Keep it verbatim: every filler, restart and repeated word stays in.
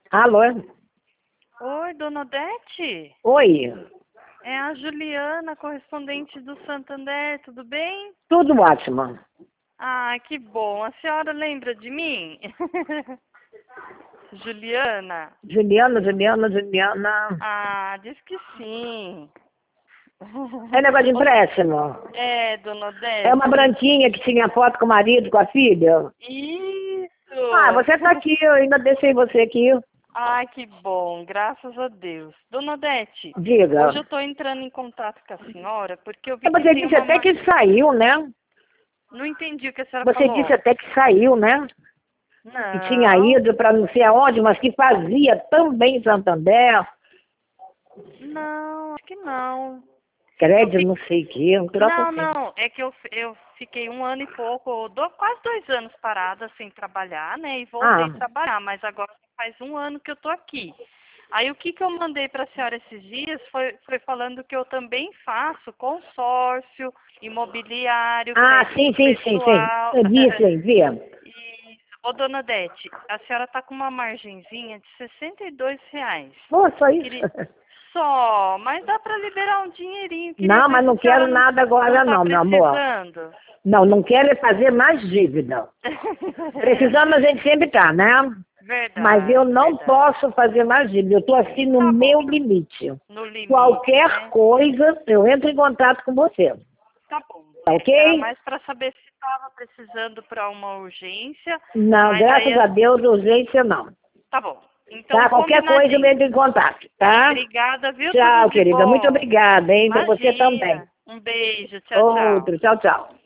Alô? Oi, dona Odete? Oi. É a Juliana, correspondente do Santander, tudo bem? Tudo ótimo. Ah, que bom. A senhora lembra de mim? Juliana? Juliana, Juliana, Juliana. Ah, diz que sim. É negócio de empréstimo. É, dona Odete. É uma branquinha que tinha foto com o marido, com a filha. Isso! Ah, você tá aqui, eu ainda deixei você aqui. Ai, que bom, graças a Deus. Dona Odete, Diga. hoje eu estou entrando em contato com a senhora porque eu vi que Você tem disse uma... até ma- que saiu, né? Não entendi o que a senhora Você disse falou. até que saiu, né? Que tinha Não, ido para não sei aonde, mas que fazia também em Santander. não, acho que não. Eu Crédito, fi... não sei o que, um troço Não, assim. não, é que eu, eu fiquei um ano e pouco, do- quase dois anos parada sem trabalhar, né? E voltei Ah, a trabalhar, mas agora faz um ano que eu tô aqui. Aí o que que eu mandei para a senhora esses dias foi, foi falando que eu também faço consórcio, imobiliário, ah, sim, crédito sim, sim, sim. pessoal. Eu vi, sim, vi. E, ô, dona Odete, a senhora tá com uma margenzinha de sessenta e dois reais. Pô, só isso. Queria... Só, mas dá para liberar um dinheirinho. Queria Não, ver mas se não a senhora quero não, nada não agora tá não, meu amor. precisando. Não, não quero é fazer mais dívida. Precisando a gente sempre tá, né? Mas eu Verdade, não verdade. posso fazer mais dívida. Eu estou assim no Tá meu bom, limite. no limite, Qualquer né? coisa, eu entro em contato com você. Tá bom. Tá É, era ok? mais para saber se estava precisando para uma urgência, Não, mas aí... graças a Deus, urgência não. Tá bom. Então, Tá? Qualquer coisa eu combinadinho. entro em contato, tá? Obrigada, viu? Tudo Tchau, de querida. Muito bom. obrigada, hein? Pra você também. Imagina. Um beijo. Tchau, tchau. Outro. Tchau, tchau.